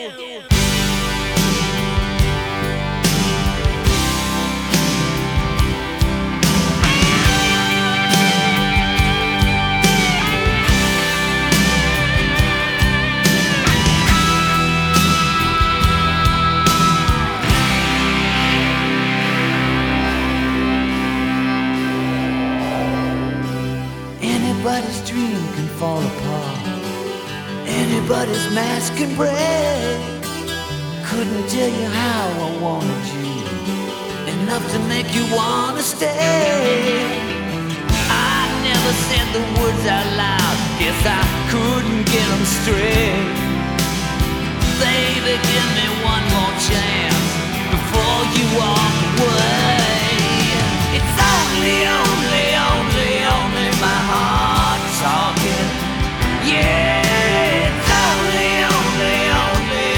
Anybody's dream can fall apart. Anybody's mask can break. Couldn't tell you how I wanted you, enough to make you wanna stay. I never said the words out loud, guess I couldn't get them straight. Baby, give me one more chance before you walk